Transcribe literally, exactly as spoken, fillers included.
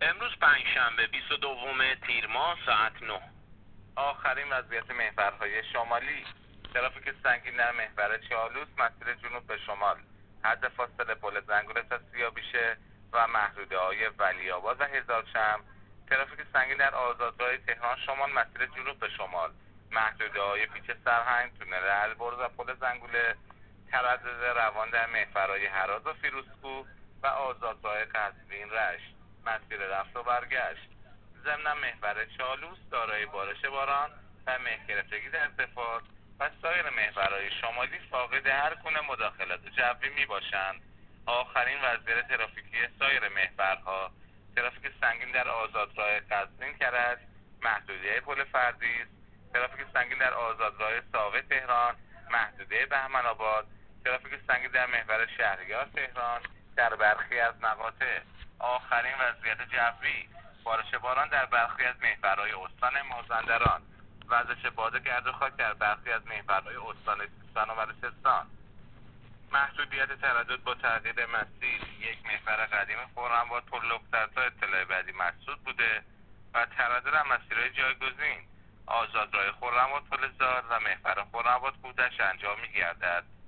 امروز پنجشنبه بیست و دوم تیر ماه ساعت نه. آخرین وضعیت محورهای شمالی. ترافیک سنگین در محور چالوس مسیر جنوب به شمال، حد فاصله پل زنگوله تا سیابیشه و محدوده های ولی‌آباد و هزار شمع. ترافیک سنگین در آزادراه تهران شمال مسیر جنوب به شمال، محدوده های پیچ سرهنگ، تونل البرز و پل زنگوله. تردد روان در محورهای هراز و فیروزکوه و آزادراه قزوین رشت، مسیر رفت و برگشت. ضمن محور چالوس دارای بارش باران و مه گرفتگی در ارتفاعات و سایر محورهای شمالی فاقد هر گونه مداخلت جوی می باشند. آخرین وضعیت ترافیکی سایر محورها: ترافیک سنگین در آزادراه قزوین کرج، محدوده پل فردیس. ترافیک سنگین در آزادراه ساقه تهران، محدوده بهمن‌آباد. ترافیک سنگین در محور شهریار تهران در برخی از مقاطع. آخرین وضعیت جوی: بارش باران در برخی از محورهای استان مازندران، وزش باد گرد و خاک در برخی از محورهای استان سیستان و بلوچستان. محدودیت تردد با تغییر مسیر: یک محور قدیم خرم‌آباد پل‌لختر تا اطلاع بعدی مسدود بوده و تردد در مسیرهای جایگزین: آزادراه خرم‌آباد پل زار و محور خرم‌آباد کودش انجام می‌گردد.